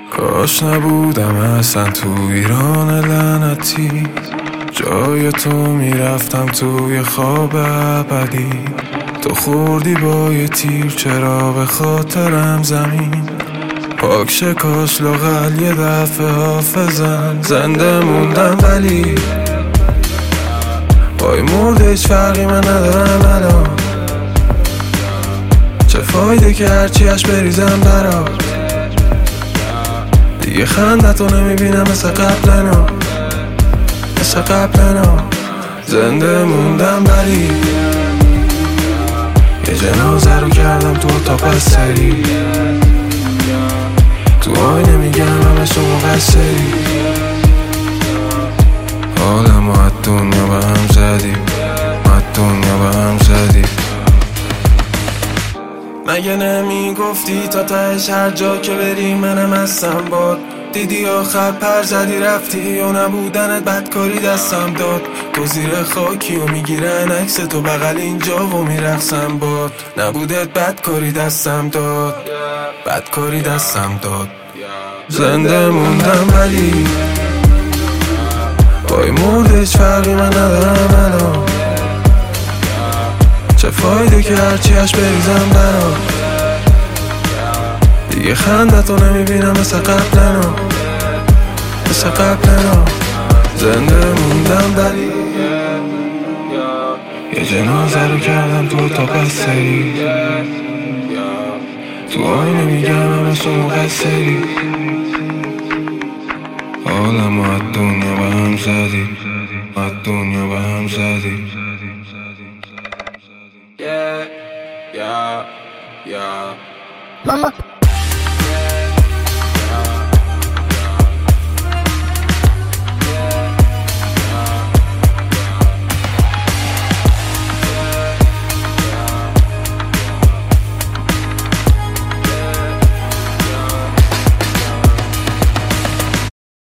کاش نبودم اصلا تو ایران لعنتی، جای تو میرفتم توی خواب ابدی. تو خوردی با یه تیر چرا به خاطرم زمین پاک شکاش لاغل یه دفعه حافظم. زنده موندم ولی پای مرده هیچ فرقی من ندارم الان. چه فایده که هرچیش بریزم برات، دیگه خندتو نمیبینم مثل قبلنا، مثل قبلنا. زنده موندم ولی یه جنازه رو کردم تو اتاق بستری، تو آینه میگم همش تو مقصری. حالمو از دنیا به هم زدیم، از دنیا به هم زدیم. مگه نمیگفتی تا تهش هر جا که بری منم هستم باد؟ دیدی آخر پر زدی رفتی و نبودنت بدکاری دستم داد. تو زیر خاکی و میگیرن عکس تو بغل اینجا و میرقصم باد. نبودت بدکاری دستم داد، بدکاری دستم داد. زنده موندم ولی پای مرده هیچ فرقی من ندارم الان. چه فایده که هرچیش بریزم برات، دیگه خندتو نمیبینم مثل قبلنا، مثل قبلنا. زنده موندم ولی یه جنازه رو کردم تو اتاق بستری، تو آینه میگم همش تو مقصری. حالمو از دنیا به هم زدی، از دنیا به هم زدی. Mama